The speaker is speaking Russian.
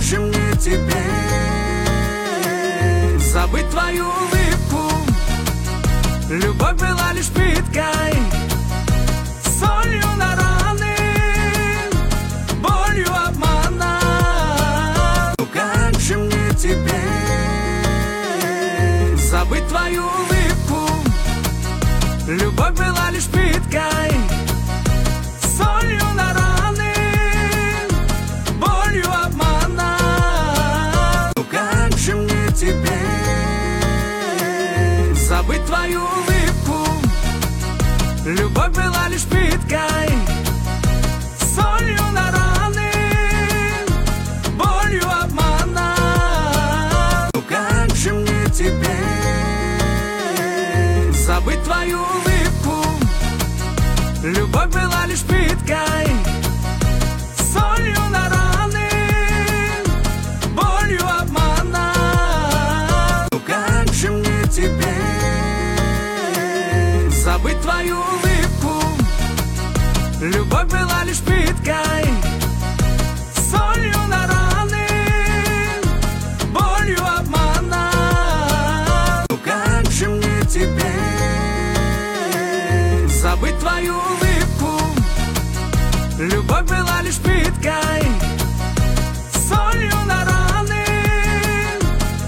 как же мне теперь забыть твою улыбку? Любовь была лишь пыткой, солью на раны, болью обмана. Ну как же мне теперь забыть твою улыбку? Любовь была лишь пыткой, солью на раны, болью обмана. Ну как же мне теперь забыть твою улыбку? Любовь была лишь пыткой, солью на раны, болью обмана. Ну как же мне теперь забыть твою улыбку? Любовь была лишь пыткой, солью на раны, болью обмана. Ну как же мне теперь забыть твою улыбку? Любовь была лишь пыткой, солью на раны, болью обмана. Ну как же мне теперь забыть твою улыбку? Любовь была лишь пыткой,